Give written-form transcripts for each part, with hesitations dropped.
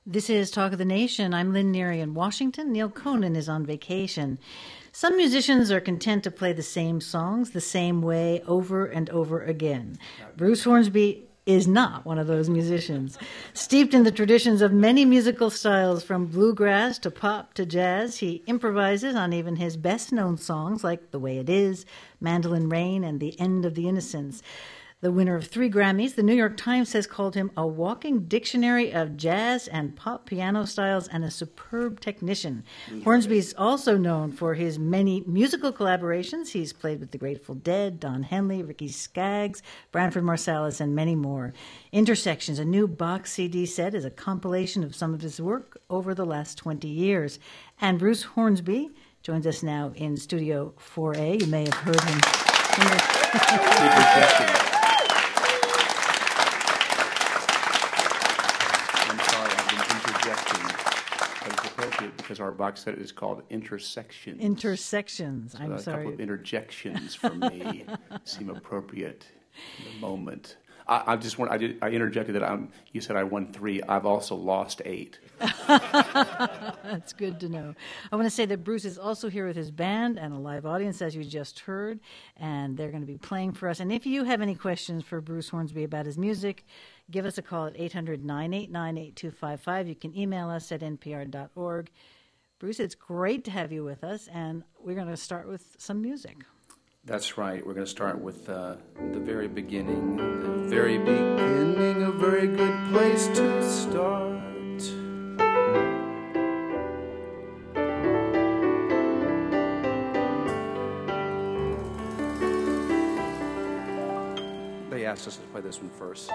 This is Talk of the Nation. I'm Lynn Neary in Washington. Neil Conan is on vacation. Some musicians are content to play the same songs the same way over and over again. Bruce Hornsby is not one of those musicians. Steeped in the traditions of many musical styles, from bluegrass to pop to jazz, he improvises on even his best-known songs like The Way It Is, Mandolin Rain, and The End of the Innocents. The winner of 3 Grammys, the New York Times has called him a walking dictionary of jazz and pop piano styles and a superb technician. Hornsby is also known for his many musical collaborations. He's played with the Grateful Dead, Don Henley, Ricky Skaggs, Branford Marsalis, and many more. Intersections, a new box CD set, is a compilation of some of his work over the last 20 years. And Bruce Hornsby joins us now in Studio 4A. You may have heard him. Because our box set is called Intersections. Intersections. I'm sorry. A couple of interjections from me seem appropriate in the moment. I interjected that you said I won 3. I've also lost 8. That's good to know. I want to say that Bruce is also here with his band and a live audience, as you just heard, and they're going to be playing for us. And if you have any questions for Bruce Hornsby about his music, give us a call at 800-989-8255. You can email us at npr.org. Bruce, it's great to have you with us, and we're going to start with some music. That's right. We're going to start with the very beginning. The very beginning, a very good place to start. They asked us to play this one first.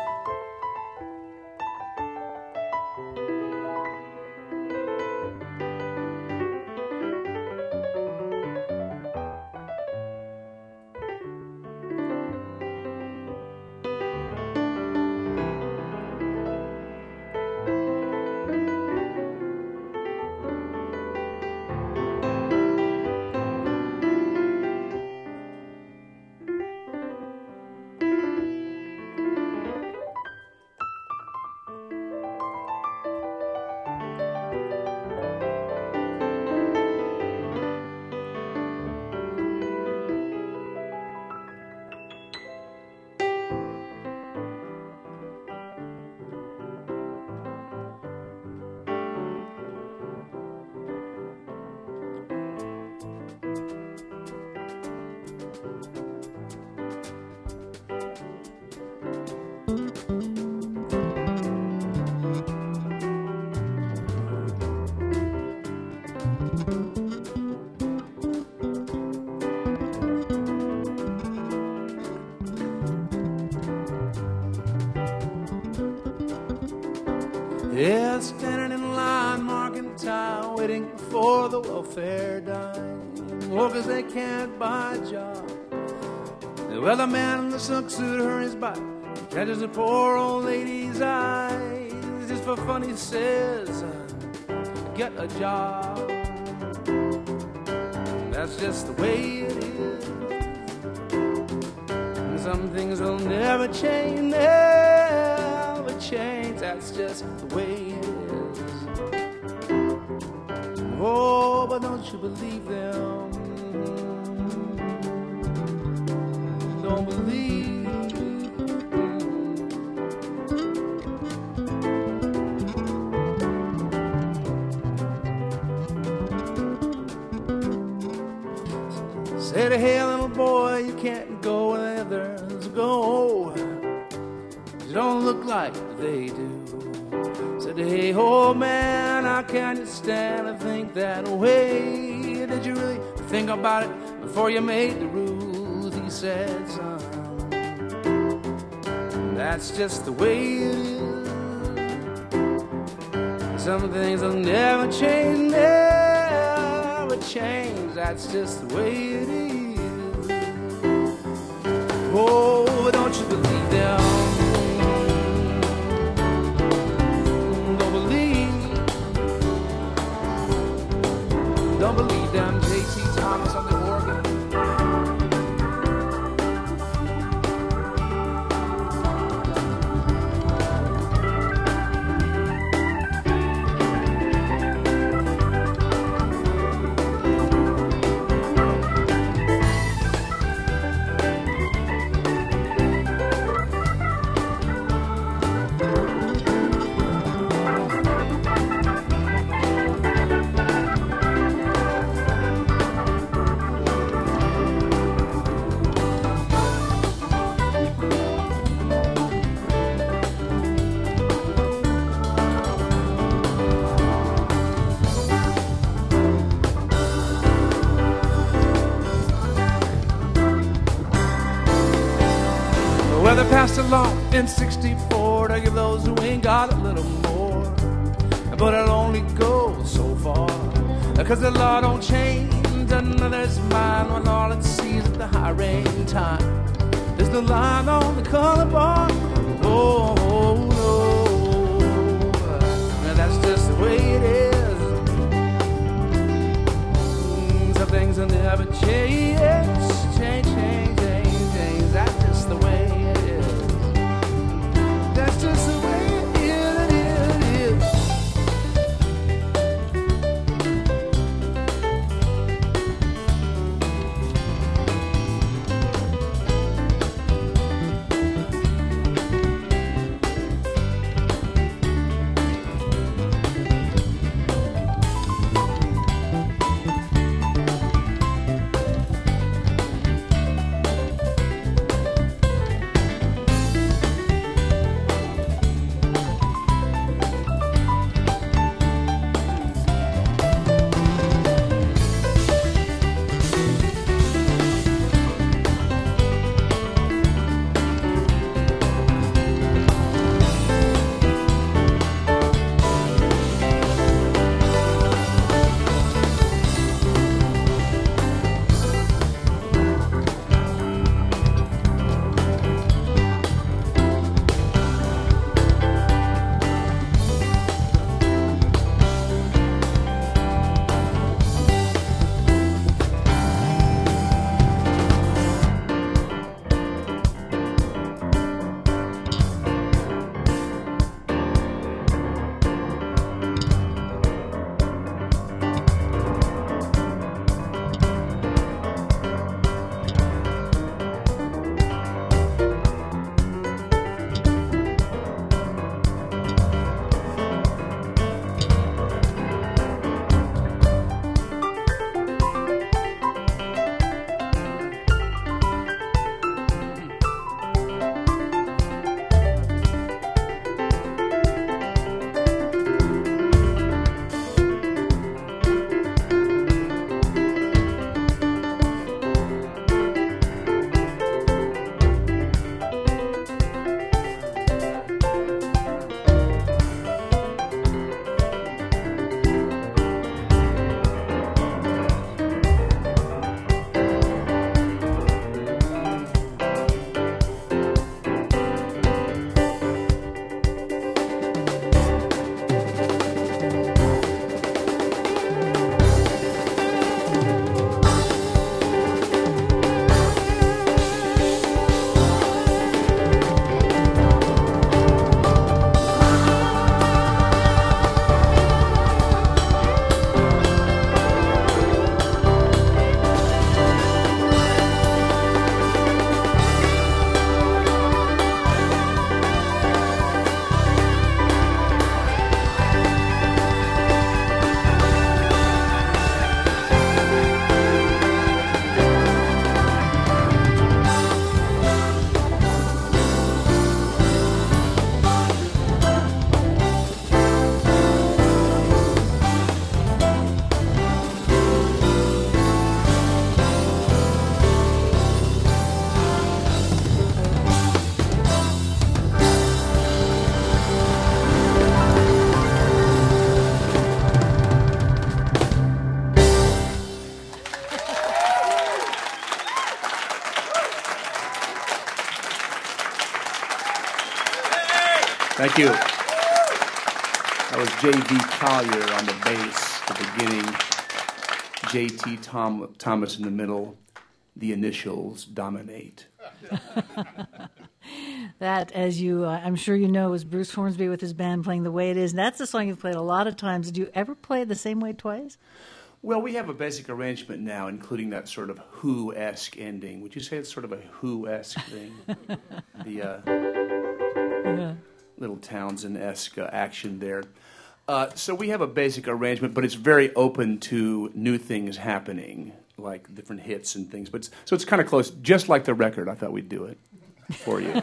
Yeah, standing in line, marking time, waiting for the welfare dime. Workers, they can't buy a job. The weatherman in the silk suit hurries by, catches a poor old lady's eyes. Just for fun, he says, get a job. That's just the way it is. And some things will never change, never change. That's just the way it is. Oh, but don't you believe them? Don't believe. Said, hey, little boy, you can't go where others go. You don't look like they do. Said, hey, old man, how can you stand to think that way? Did you really think about it before you made the rules? He said, son, that's just the way it is. Some things will never change, never change. That's just the way it is. Oh, but don't you believe them? Don't believe them. J.C. Thomas on the organ. off in 64 to give those who ain't got a little more. But I'll only go so far, 'cause the law don't change another's mind when all it sees is the high rain time. There's no line on the color bar. Oh, no. That's just the way it is. Some things will never change. Change. That's just the way it is. That's just the way it is. Thank you. That was J.V. Collier on the bass at the beginning, J.T. Thomas in the middle. The initials dominate. That, as you, I'm sure you know, is Bruce Hornsby with his band playing The Way It Is. And that's the song you've played a lot of times. Did you ever play it the same way twice? Well, we have a basic arrangement now, including that sort of Who-esque ending. Would you say it's sort of a Who-esque thing? The little Townsend-esque action there. So we have a basic arrangement, but it's very open to new things happening, like different hits and things. But so it's kind of close, just like the record. I thought we'd do it for you.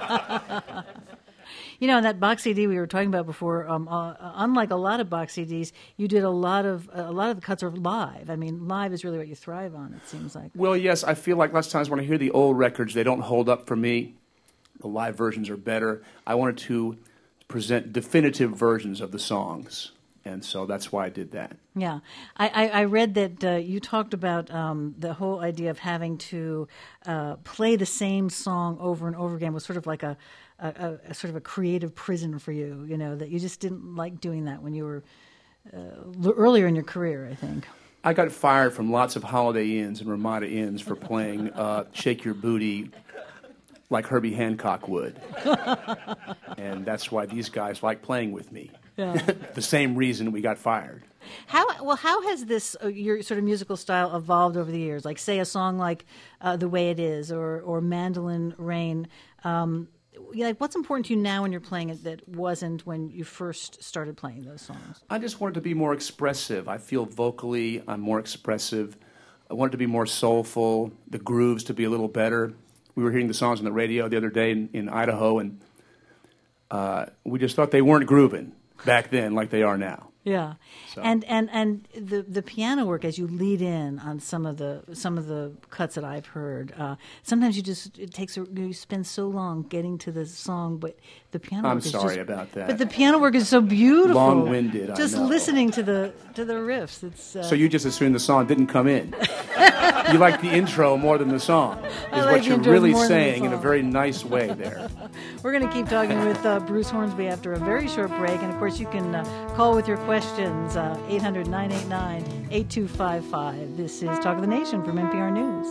You know, that box CD we were talking about before, unlike a lot of box CDs, you did a lot of the cuts are live. I mean, live is really what you thrive on, it seems like. Well, yes, I feel like lots of times when I hear the old records, they don't hold up for me. The live versions are better. I wanted to present definitive versions of the songs, and so that's why I did that. Yeah. I read that you talked about the whole idea of having to play the same song over and over again was sort of like a sort of a creative prison for you, that you just didn't like doing that when you were earlier in your career, I think. I got fired from lots of Holiday Inns and Ramada Inns for playing Shake Your Booty like Herbie Hancock would. And that's why these guys like playing with me. Yeah. The same reason we got fired. How has this your sort of musical style evolved over the years? Like, say, a song like "The Way It Is" or "Mandolin Rain." Like, what's important to you now when you're playing it that wasn't when you first started playing those songs? I just wanted to be more expressive. I feel vocally I'm more expressive. I wanted to be more soulful, the grooves to be a little better. We were hearing the songs on the radio the other day in Idaho, and we just thought they weren't grooving back then like they are now. Yeah, so. And the piano work as you lead in on some of the cuts that I've heard. Sometimes you spend so long getting to the song, but the piano work is just... I'm sorry about that. But the piano work is so beautiful. Long-winded, just I know. Listening to the riffs. It's So you just assumed the song didn't come in. You like the intro more than the song, is what you're really saying in a very nice way there. We're going to keep talking with Bruce Hornsby after a very short break, and of course you can call with your questions, 800-989-8255. This is Talk of the Nation from NPR News.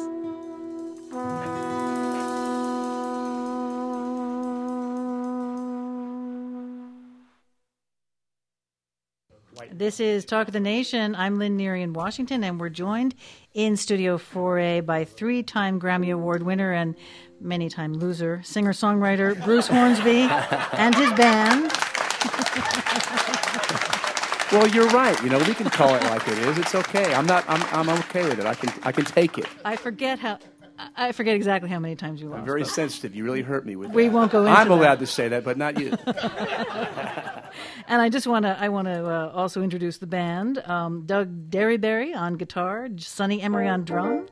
This is Talk of the Nation. I'm Lynn Neary in Washington, and we're joined in Studio 4A by 3-time Grammy Award winner and many-time loser, singer-songwriter Bruce Hornsby and his band. Well, you're right. We can call it like it is. It's okay. I'm okay with it. I can take it. I forget exactly how many times you lost. I'm very sensitive. You really hurt me with that. We won't go into I'm allowed to say that, but not you. And I want to also introduce the band. Doug Derryberry on guitar, Sonny Emery on drums,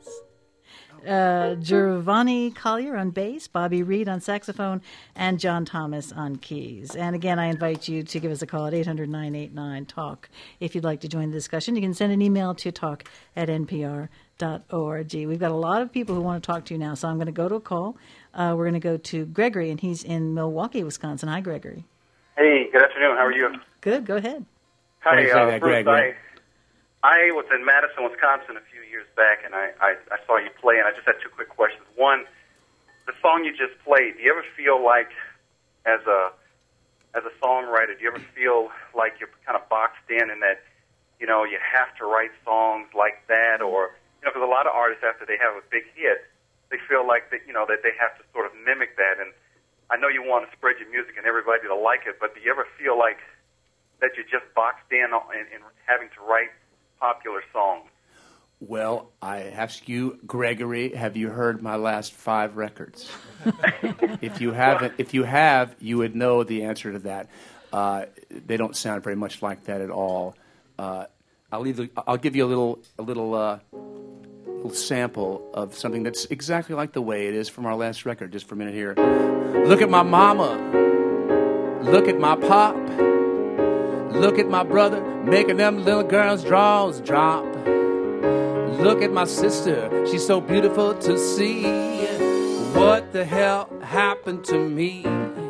Giovanni Collier on bass, Bobby Reed on saxophone, and John Thomas on keys. And again, I invite you to give us a call at 800-989-TALK if you'd like to join the discussion. You can send an email to talk@npr.org. We've got a lot of people who want to talk to you now, so I'm going to go to a call. We're going to go to Gregory, and he's in Milwaukee, Wisconsin. Hi, Gregory. Hey, good afternoon. How are you? Good. Go ahead. Hi, Bruce. I was in Madison, Wisconsin a few years back, and I saw you play, and I just had two quick questions. One, the song you just played, do you ever feel like, as a songwriter, do you ever feel like you're kind of boxed in that, you have to write songs like that, or, because a lot of artists, after they have a big hit, they feel like that, that they have to sort of mimic that, and I know you want to spread your music and everybody to like it, but do you ever feel like that you're just boxed in having to write popular songs? Well, I ask you, Gregory, have you heard my last 5 records? If you have, you would know the answer to that. They don't sound very much like that at all. I'll give you a little sample of something that's exactly like The Way It Is from our last record, just for a minute here. Look at my mama. Look at my pop. Look at my brother making them little girls' drawers drop. Look at my sister. She's so beautiful to see. What the hell happened to me?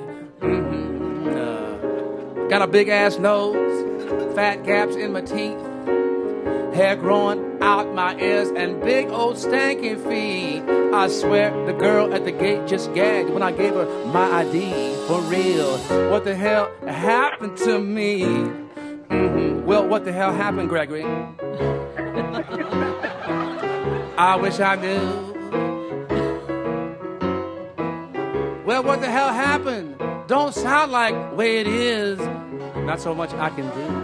Got a big-ass nose, fat gaps in my teeth, hair growing out my ears, and big old stanky feet. I swear the girl at the gate just gagged when I gave her my ID. For real, what the hell happened to me? Well, what the hell happened, Gregory? I wish I knew. Well, what the hell happened? Don't sound like the way it is. Not so much I can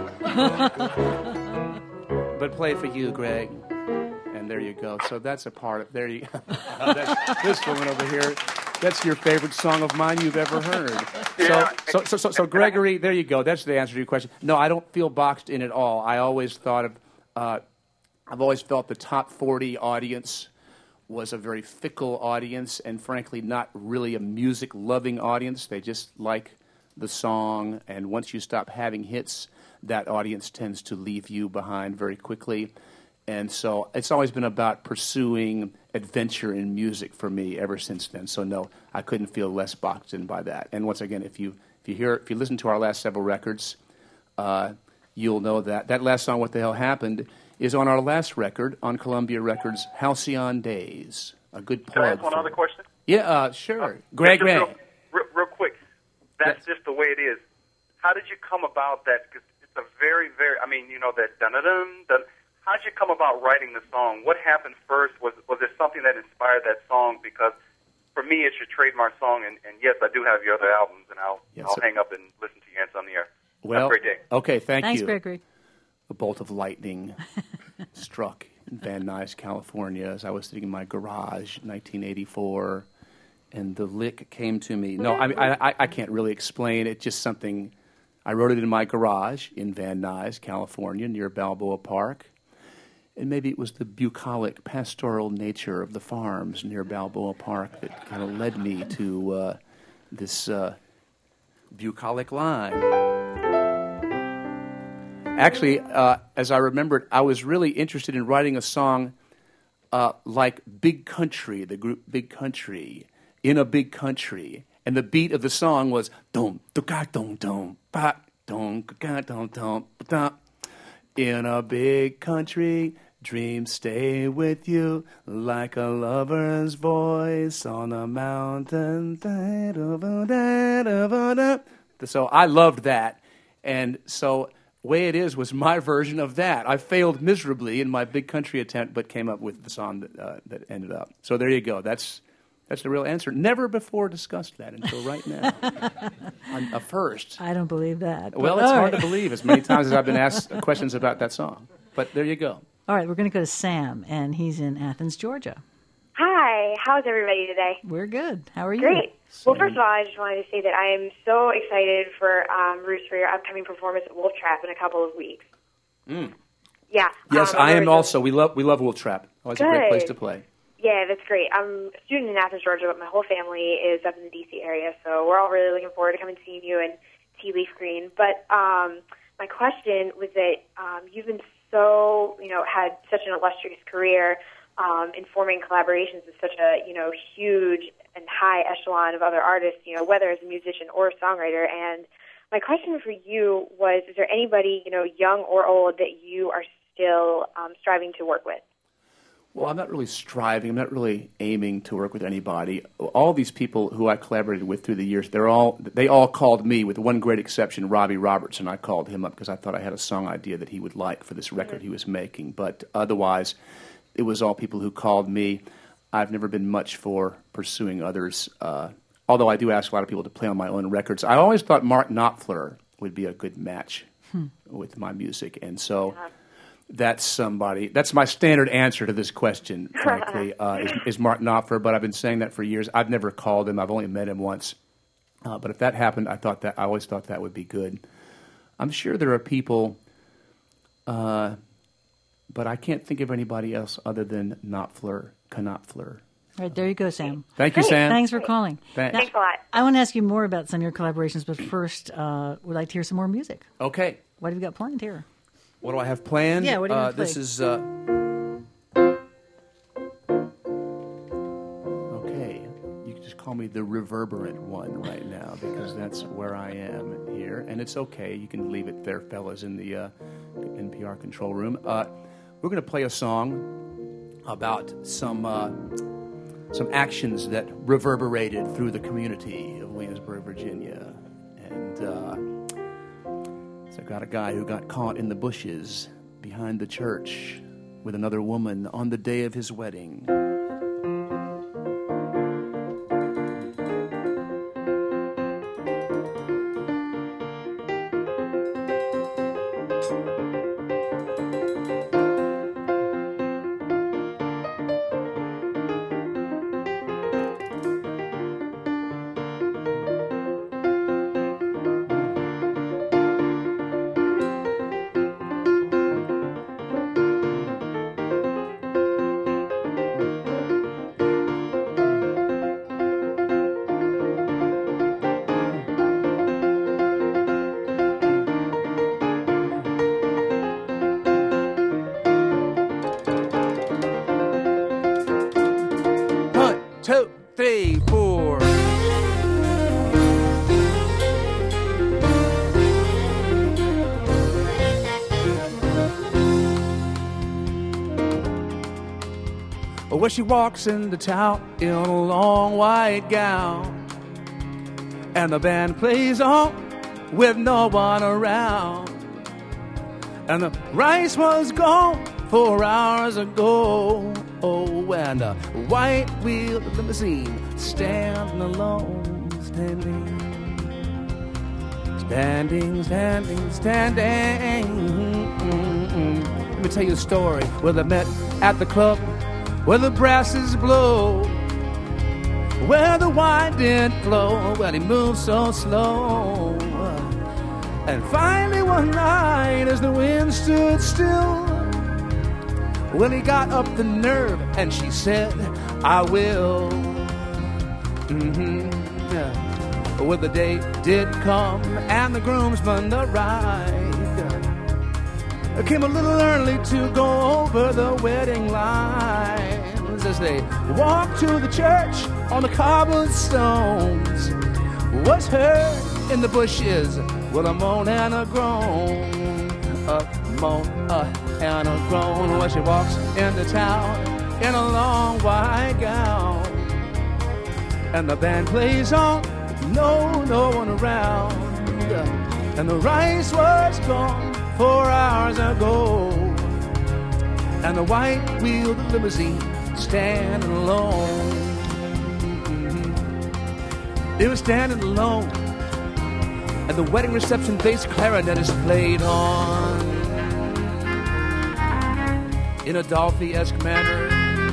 do. But play for you, Greg. And there you go. So that's a part of... There you go. This woman over here, that's your favorite song of mine you've ever heard. Yeah. So Gregory, there you go. That's the answer to your question. No, I don't feel boxed in at all. I always thought of... I've always felt the top 40 audience was a very fickle audience and, frankly, not really a music-loving audience. They just like the song, and once you stop having hits, that audience tends to leave you behind very quickly. And so it's always been about pursuing adventure in music for me ever since then. So no, I couldn't feel less boxed in by that. And once again, if you listen to our last several records, you'll know that last song, "What the Hell Happened," is on our last record on Columbia Records, "Halcyon Days." A good plug. Can I ask one other question? Yeah, sure. Greg Ray. Real quick. That's just the way it is. How did you come about that? Because it's a very, very, that dun-dun-dun. How did you come about writing the song? What happened first? Was there something that inspired that song? Because for me, it's your trademark song, and yes, I do have your other albums, and I'll hang up and listen to you answer on the air. Well, have a great day. Okay, thanks you. Thanks, Gregory. A bolt of lightning struck in Van Nuys, California, as I was sitting in my garage in 1984, and the lick came to me. No, I can't really explain. It's just something. I wrote it in my garage in Van Nuys, California, near Balboa Park. And maybe it was the bucolic, pastoral nature of the farms near Balboa Park that kind of led me to this bucolic line. Actually, as I remembered, I was really interested in writing a song like Big Country, the group Big Country, in a big country. And the beat of the song was dum dum dum dum ba dum dum dum dum. In a big country, dreams stay with you like a lover's voice on a mountain. So I loved that. And so way it is was my version of that. I failed miserably in my big country attempt, but came up with the song that ended up. So there you go. That's the real answer. Never before discussed that until right now. A first. I don't believe that. Well, it's hard to believe as many times as I've been asked questions about that song. But there you go. All right, we're going to go to Sam, and he's in Athens, Georgia. Hi, how's everybody today? We're good. How are you? Great. Well, first of all, I just wanted to say that I am so excited for Bruce, for your upcoming performance at Wolf Trap in a couple of weeks. Yeah. Yes, I am also. We love Wolf Trap. Always a great place to play. Yeah, that's great. I'm a student in Athens, Georgia, but my whole family is up in the D.C. area, so we're all really looking forward to coming to seeing you and Tea Leaf Green. But my question was that you've been had such an illustrious career in forming collaborations with such a, huge and high echelon of other artists, whether as a musician or a songwriter. And my question for you was, is there anybody, young or old, that you are still striving to work with? Well, I'm not really striving. I'm not really aiming to work with anybody. All these people who I collaborated with through the years, they all called me, with one great exception, Robbie Robertson. I called him up because I thought I had a song idea that he would like for this record he was making. But otherwise, it was all people who called me. I've never been much for pursuing others, although I do ask a lot of people to play on my own records. I always thought Mark Knopfler would be a good match with my music, and so... That's my standard answer to this question, frankly, is Mark Knopfler, but I've been saying that for years. I've never called him. I've only met him once. But if that happened, I always thought that would be good. I'm sure there are people, but I can't think of anybody else other than Knopfler. All right, there you go, Sam. Thank you, Sam. Thanks for calling. Thanks a lot. I want to ask you more about some of your collaborations, but first, we'd like to hear some more music. Okay. What have you got planned here? What do I have planned? Yeah, what do you have This is... okay. You can just call me the reverberant one right now because that's where I am here. And it's okay. You can leave it there, fellas, in the NPR control room. We're going to play a song about some actions that reverberated through the community of Williamsburg, Virginia. And... I got a guy who got caught in the bushes behind the church with another woman on the day of his wedding. where she walks into town in a long white gown. And the band plays on with no one around. And the rice was gone 4 hours ago. Oh, and a white-wheeled limousine standing alone, standing. Let me tell you a story where they met at the club, where the brasses blow, where the wine didn't flow, where he moved so slow. And finally one night as the wind stood still, well, he got up the nerve and she said, I will. Yeah. Well, the day did come and the groomsman arrived. Came a little early to go over the wedding lines. As they walked to the church on the cobblestones, was heard in the bushes with a moan and a groan. A moan and a groan when she walks into town in a long white gown. And the band plays on, no one around. And the rice was gone 4 hours ago. And the white-wheeled limousine standing alone. It was standing alone. And the wedding reception bass clarinet is played on in a Dolphy-esque manner.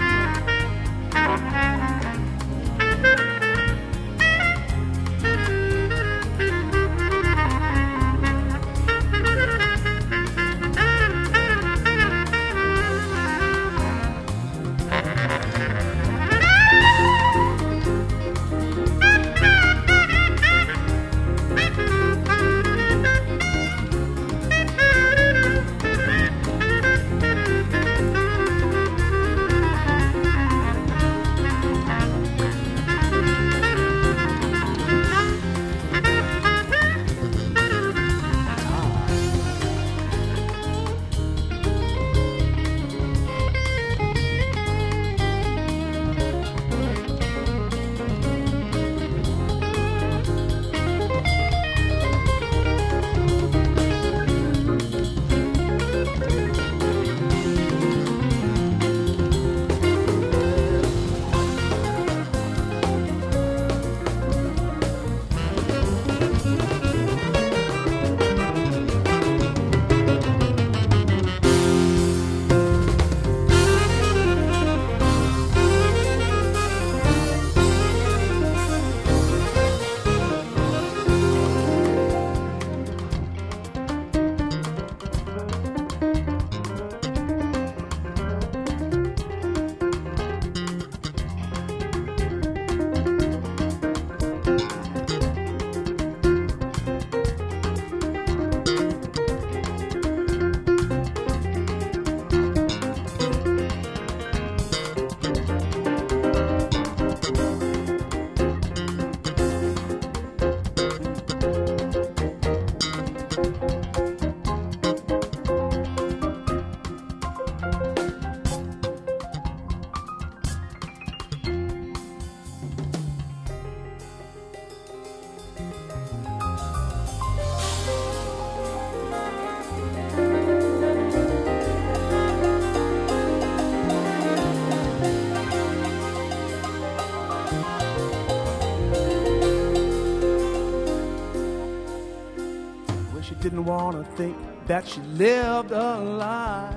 Didn't want to think that she lived a lie.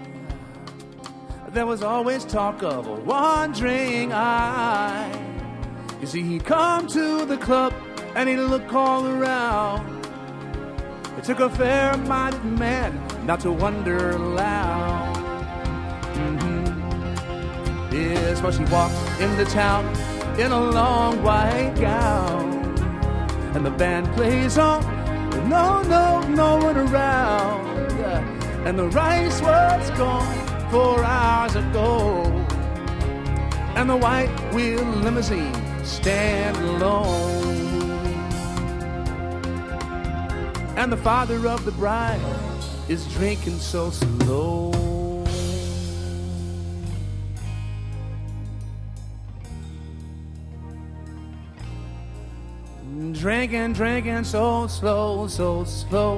There was always talk of a wandering eye. You see, he'd come to the club and he'd look all around. It took a fair-minded man not to wonder aloud. Yes, well, she walked into town in a long white gown. And the band plays on, no one around. And the rice was gone 4 hours ago. And the white-wheeled limousine stand alone. And the father of the bride is drinking so slow. drinking, drinking so slow, so slow.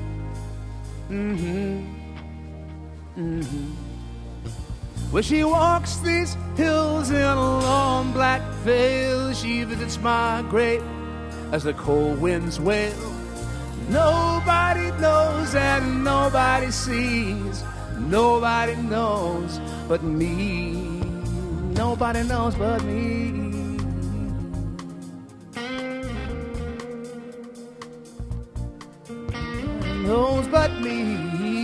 Well, she walks these hills in a long black veil. She visits my grave as the cold winds wail. Nobody knows and nobody sees. Nobody knows but me. Nobody knows but me. Knows but me.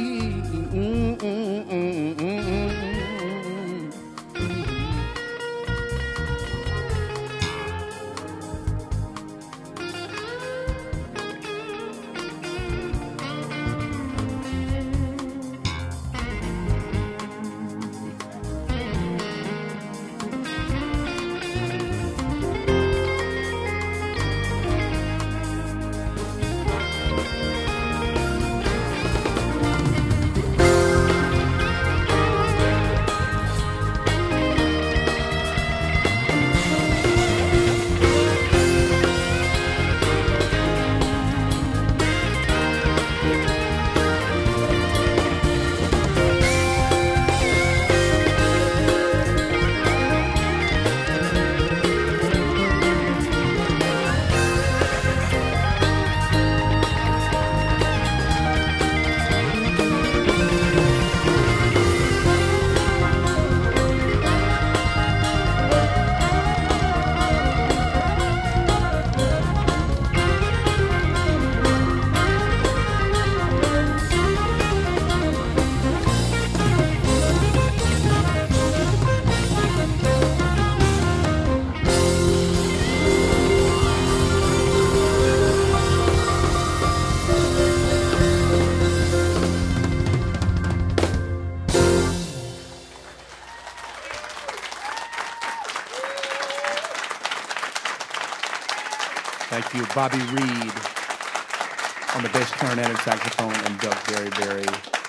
Thank you, Bobby Reed on the bass clarinet and saxophone, and Doug Berry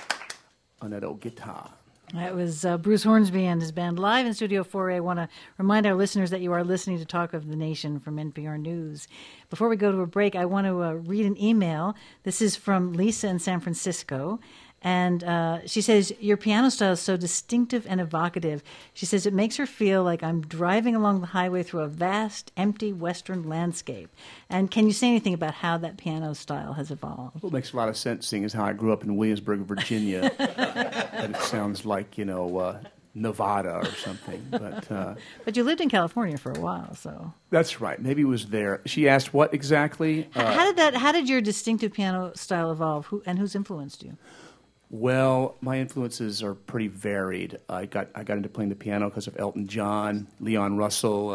on that old guitar. That was Bruce Hornsby and his band live in Studio 4A. I want to remind our listeners that you are listening to Talk of the Nation from NPR News. Before we go to a break, I want to read an email. This is from Lisa in San Francisco. And she says, your piano style is so distinctive and evocative. She says, it makes her feel like I'm driving along the highway through a vast, empty Western landscape. And can you say anything about how that piano style has evolved? Well, it makes a lot of sense, seeing as how I grew up in Williamsburg, Virginia. And it sounds like, Nevada or something. But you lived in California for a while, so. That's right. Maybe it was there. She asked what exactly? How did your distinctive piano style evolve, and who's influenced you? Well, my influences are pretty varied. I got into playing the piano because of Elton John, Leon Russell.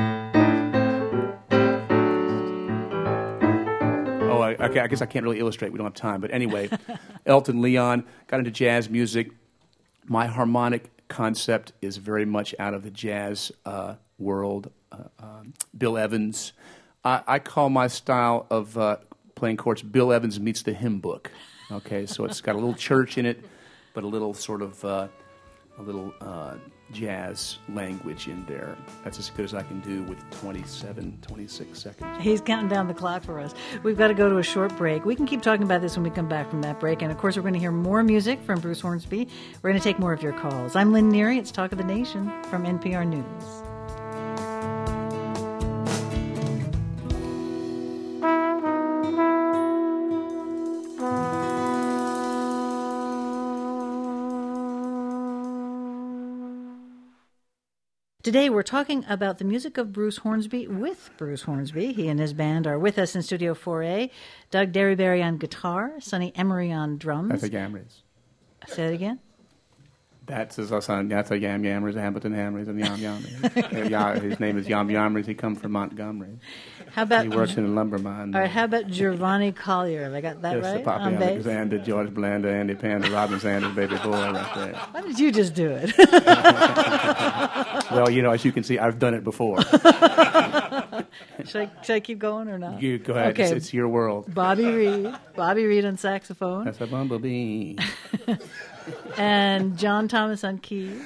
I guess I can't really illustrate. We don't have time. But anyway, Elton, Leon, got into jazz music. My harmonic concept is very much out of the jazz world. Bill Evans. I call my style of playing chords Bill Evans meets the hymn book. Okay, so it's got a little church in it, but a little sort of jazz language in there. That's as good as I can do with 26 seconds. He's counting down the clock for us. We've got to go to a short break. We can keep talking about this when we come back from that break. And, of course, we're going to hear more music from Bruce Hornsby. We're going to take more of your calls. I'm Lynn Neary. It's Talk of the Nation from NPR News. Today we're talking about the music of Bruce Hornsby with Bruce Hornsby. He and his band are with us in Studio 4A. Doug Derryberry on guitar, Sonny Emery on drums. That's a Gamrys. Say it again. That's his son. That's a Yamrys, Hamilton Hamrys, and Yam Yamrys. His name is Yam Yamrys. He comes from Montgomery. How about he works in a lumber mine. All right. How about Giovanni Collier? Have I got that right? Yes, Poppy on bass? Alexander, George Blanda, Andy Panda, Robin Sanders, baby boy, right there. Why did you just do it? Well, as you can see, I've done it before. Should I keep going or not? You go ahead. Okay. It's your world. Bobby Reed on saxophone. That's a bumblebee. And John Thomas on keys.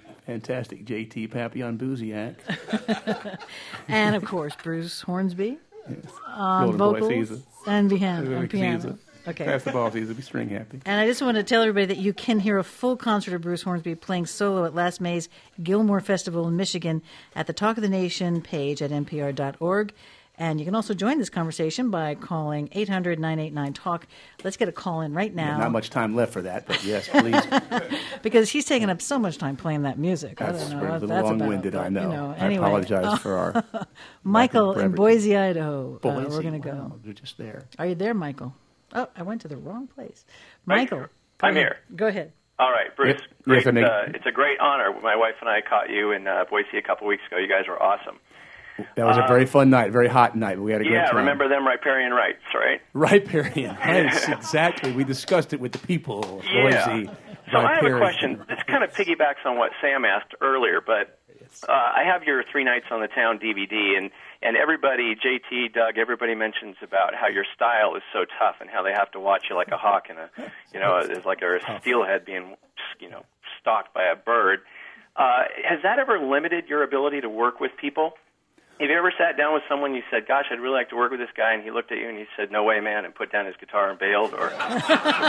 Fantastic. J.T. Pappy on Booziac. And, of course, Bruce Hornsby. On vocals and piano. Okay. Pass the ball, Caesar. Be string happy. And I just want to tell everybody that you can hear a full concert of Bruce Hornsby playing solo at last May's Gilmore Festival in Michigan at the Talk of the Nation page at npr.org. And you can also join this conversation by calling 800-989-TALK. Let's get a call in right now. Not much time left for that, but yes, please. Because he's taking up so much time playing that music. That's I don't know a what little that's long-winded, about. But, I know. Anyway. I apologize for our... Michael in Boise, Idaho. Boise. We're going to go. Wow, they're just there. Are you there, Michael? Oh, I went to the wrong place. Michael. I'm here. Go ahead. All right, Bruce. Great, it's a great honor. My wife and I caught you in Boise a couple weeks ago. You guys were awesome. That was a very fun night, very hot night. We had a great time. Yeah, remember them riparian rights, right? Riparian rights, exactly. We discussed it with the people of Boise. So I have a question. This kind of piggybacks on what Sam asked earlier, but I have your 3 Nights on the Town DVD, and everybody, JT, Doug, everybody mentions about how your style is so tough and how they have to watch you like a hawk and it's like a steelhead being, stalked by a bird. Has that ever limited your ability to work with people? Have you ever sat down with someone and you said, gosh, I'd really like to work with this guy, and he looked at you and he said, no way, man, and put down his guitar and bailed? Or because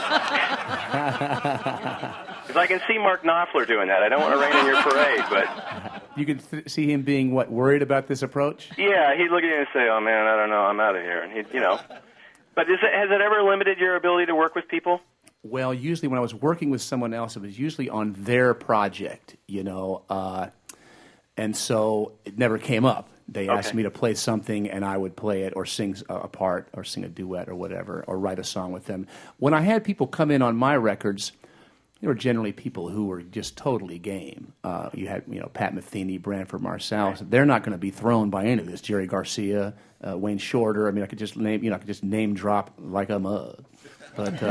I can see Mark Knopfler doing that. I don't want to rain on your parade, but... You can see him being, worried about this approach? Yeah, he'd look at you and say, oh, man, I don't know, I'm out of here. And he'd, But has it ever limited your ability to work with people? Well, usually when I was working with someone else, it was usually on their project, and so it never came up. They asked me to play something, and I would play it or sing a part or sing a duet or whatever or write a song with them. When I had people come in on my records, they were generally people who were just totally game. You had, Pat Metheny, Branford Marsalis. They're not going to be thrown by any of this. Jerry Garcia, Wayne Shorter. I mean, I could just name drop like a mug. But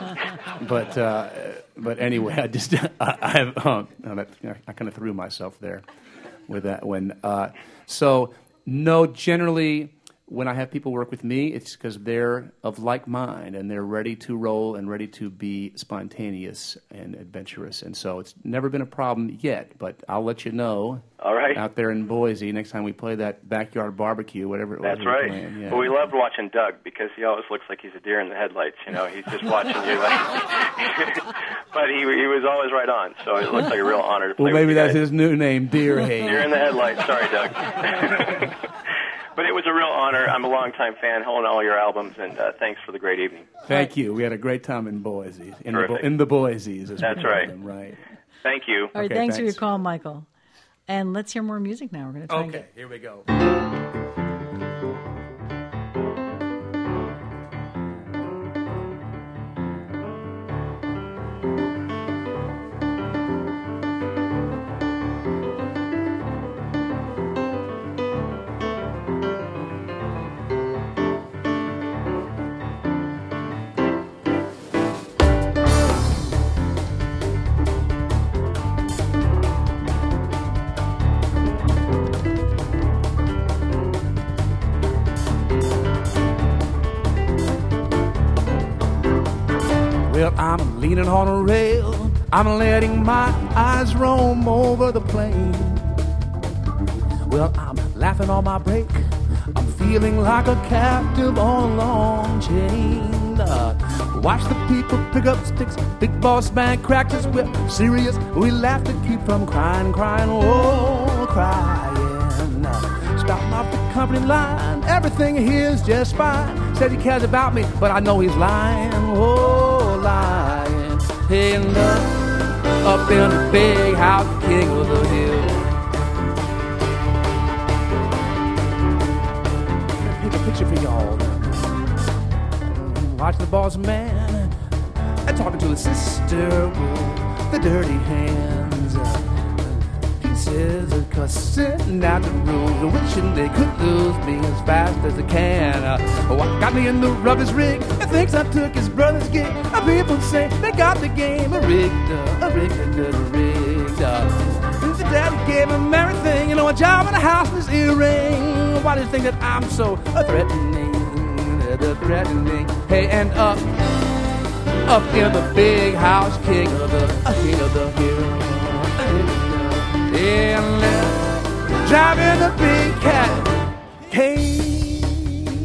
anyway, I kind of threw myself there with that one. So no, generally when I have people work with me, it's because they're of like mind and they're ready to roll and ready to be spontaneous and adventurous. And so it's never been a problem yet, but I'll let you know. All right. Out there in Boise, next time we play that backyard barbecue, whatever it was. That's right. Playing. Yeah. Well, we loved watching Doug because he always looks like he's a deer in the headlights. He's just watching you. But he was always right on, so it looks like a real honor to play with you. Well, maybe that's his new name, Deerhead. Deer in the headlights. Sorry, Doug. But it was a real honor. I'm a longtime fan, holding all your albums, and thanks for the great evening. Thank you. We had a great time in Boise. In the Boises. That's right. Right. Thank you. All right, thanks for your call, Michael. And let's hear more music now. We're going to try and get... here we go. Well, I'm leaning on a rail, I'm letting my eyes roam over the plain. Well, I'm laughing on my break, I'm feeling like a captive on a long chain. Watch the people pick up sticks, big boss man cracked his whip. Serious, we laugh to keep from crying, oh, crying. Stopping off the company line, everything here is just fine. Said he cares about me, but I know he's lying, oh, lying. Hey, and up in the big house, king of the hill. Take a picture for y'all. Watch the boss man and talking to his sister with the dirty hands. Pieces of cussing out the rules, wishing they could lose me as fast as they can. What got me in the rubbish rig? It thinks I took his brother's gig. People say they got the game rigged. The daddy gave him everything, a job and a house and his earring. Why do you think that I'm so threatening? Hey, and up in the big house, king of the hill. And driving the big cat. Hey,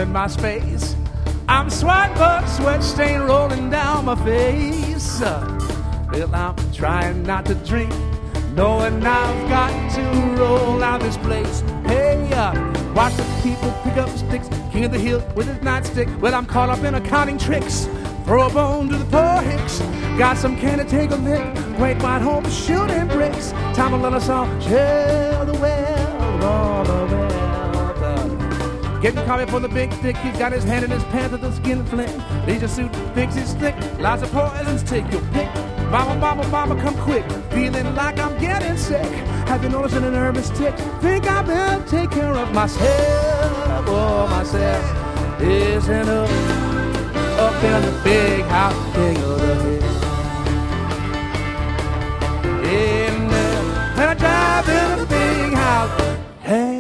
in my space. I'm sweating, but sweat stain rolling down my face. Well, I'm trying not to drink, knowing I've got to roll out this place. Hey, watch the people pick up sticks. King of the hill with his nightstick. Well, I'm caught up in accounting tricks. Throw a bone to the poor hicks. Got some can to take a lick. Great white home shooting bricks. Time to let us all share the well, all the well. Getting coffee for the big stick. He's got his hand in his pants with the skin flint. Leisure suit thinks he's slick. Lots of poisons, take your pick. Mama, mama, mama, come quick. Feeling like I'm getting sick. Have you noticed an nervous tick? Think I better take care of myself. Oh, myself isn't up in the big house, king of the hill. In there, and I drive in a big house. Hey.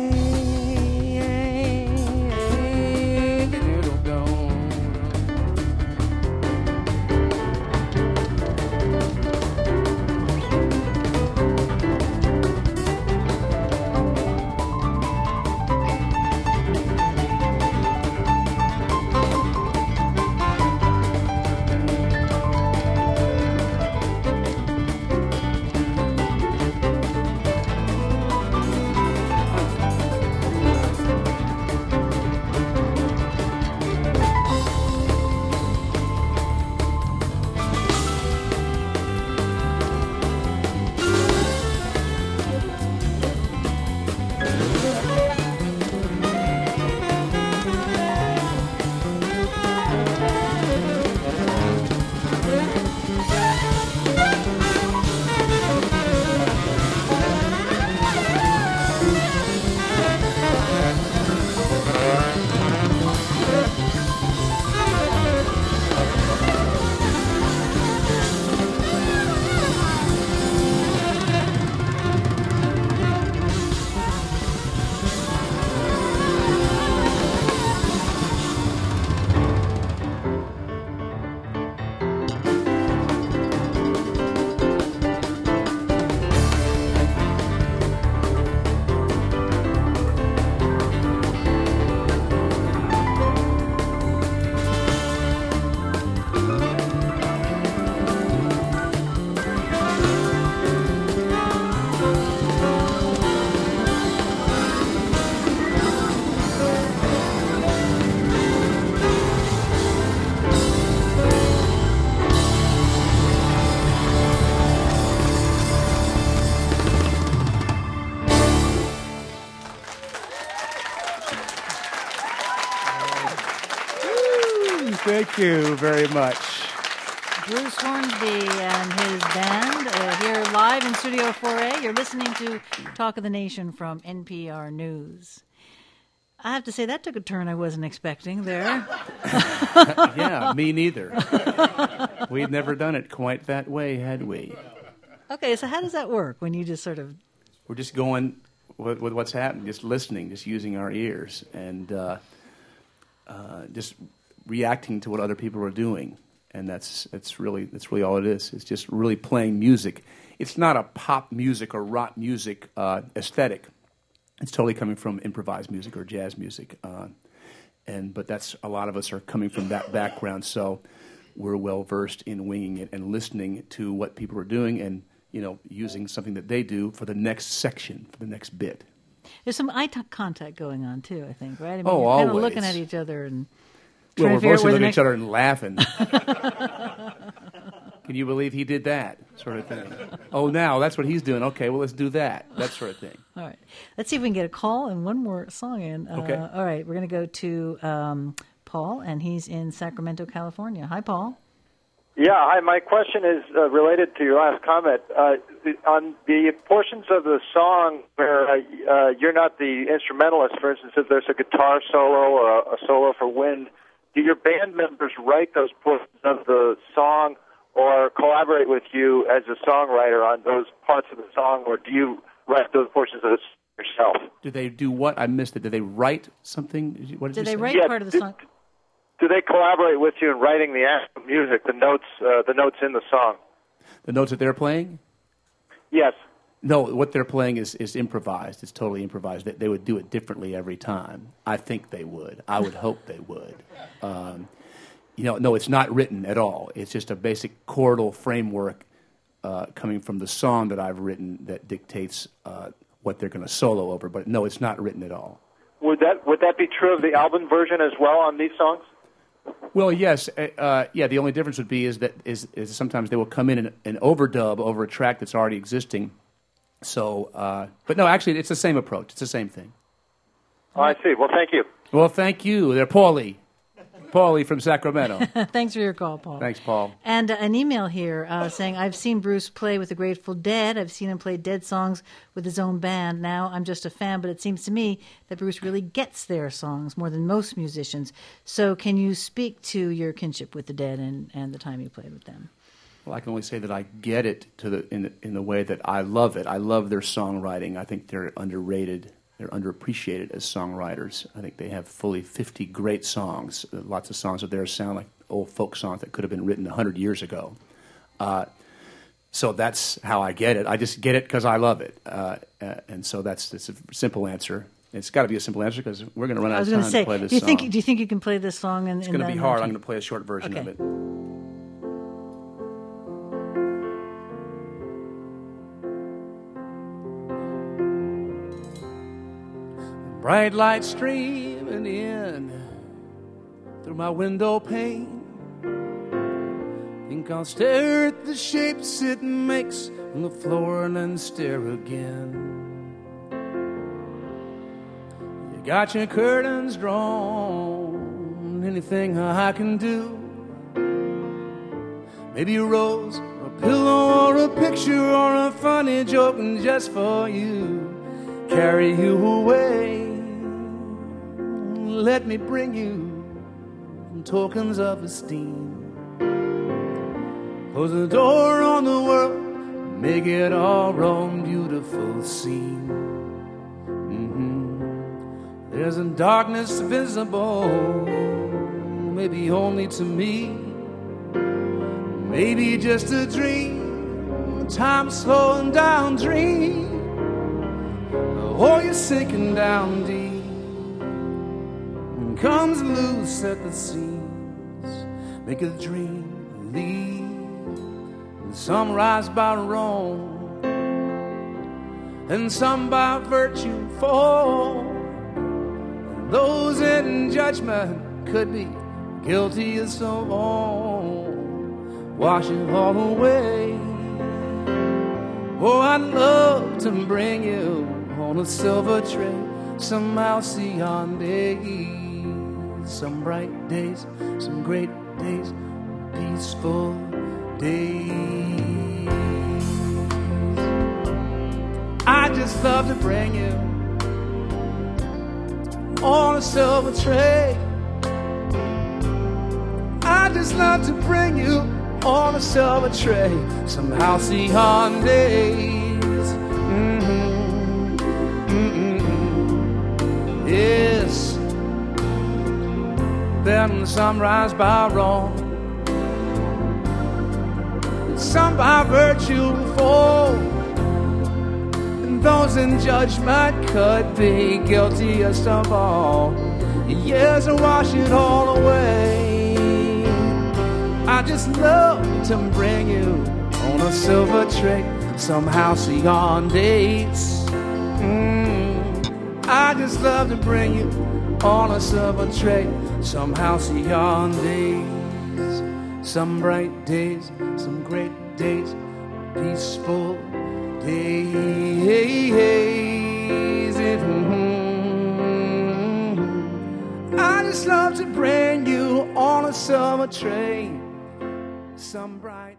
Thank you very much. Bruce Hornsby and his band here live in Studio 4A. You're listening to Talk of the Nation from NPR News. I have to say, that took a turn I wasn't expecting there. Yeah, me neither. We'd never done it quite that way, had we? Okay, so how does that work when you just sort of... We're just going with what's happening, just listening, just using our ears, and just reacting to what other people are doing. And that's really all it is. It's just really playing music. It's not a pop music or rock music aesthetic. It's totally coming from improvised music or jazz music. But that's, a lot of us are coming from that background, so we're well versed in winging it and listening to what people are doing, and using something that they do for the next section, for the next bit. There's some eye contact going on too, I think, right? I mean, you're you're kind of always looking at each other and. Well, we're mostly looking at each other and laughing. Can you believe he did that sort of thing? Oh, now that's what he's doing. Okay, well, let's do that. That sort of thing. All right. Let's see if we can get a call and one more song in. Okay. All right. We're going to go to Paul, and he's in Sacramento, California. Hi, Paul. Yeah, hi. My question is related to your last comment. On the portions of the song where you're not the instrumentalist, for instance, if there's a guitar solo or a solo for wind, do your band members write those portions of the song or collaborate with you as a songwriter on those parts of the song, or do you write those portions of it yourself? Do they do what? I missed it. Do they write something? What did you say? They write part of the song? Do they collaborate with you in writing the actual music, the notes in the song? The notes that they're playing? Yes. No, what they're playing is improvised. It's totally improvised. They would do it differently every time. I think they would. I would hope they would. No, it's not written at all. It's just a basic chordal framework coming from the song that I've written that dictates what they're going to solo over. But no, it's not written at all. Would that be true of the album version as well on these songs? Well, yes. The only difference would be is that sometimes they will come in and overdub over a track that's already existing. So, but no, actually, it's the same approach. It's the same thing. Oh, I see. Well, thank you. Well, thank you. They're Paulie from Sacramento. Thanks for your call, Paul. Thanks, Paul. And an email here saying, I've seen Bruce play with the Grateful Dead. I've seen him play Dead songs with his own band. Now I'm just a fan, but it seems to me that Bruce really gets their songs more than most musicians. So can you speak to your kinship with the Dead and the time you played with them? Well, I can only say that I get it in the way that I love it. I love their songwriting. I think they're underrated. They're underappreciated as songwriters. I think they have fully 50 great songs. Lots of songs of theirs sound like old folk songs that could have been written 100 years ago. So that's how I get it. I just get it because I love it. And so that's a simple answer. It's got to be a simple answer because we're going to run out of time to play this song. Do you think you can play this song? It's going to be hard. I'm going to play a short version of it. Bright light streaming in through my window pane. Think I'll stare at the shapes it makes on the floor and then stare again. You got your curtains drawn, anything I can do. Maybe a rose, or a pillow, or a picture, or a funny joke, and just for you, carry you away. Let me bring you tokens of esteem. Close the door on the world, make it all one beautiful scene. There's a darkness visible, maybe only to me. Maybe just a dream, time slowing down, dream. Oh, you're sinking down deep. Comes loose at the seams, make a dream leave. Some rise by wrong, and some by virtue fall. And those in judgment could be guiltiest of all. Wash it all away. Oh, I'd love to bring you on a silver tray some halcyon days. Some bright days, some great days, peaceful days. I just love to bring you on a silver tray. I just love to bring you on a silver tray some halcyon days. Yes. Then some rise by wrong, some by virtue fall, and those in judgment could be guiltiest of all. Yes, wash it all away. I just love to bring you on a silver tray some halcyon days. I just love to bring you on a silver tray some halcyon days, some bright days, some great days, peaceful days. I just love to bring you on a silver tray some bright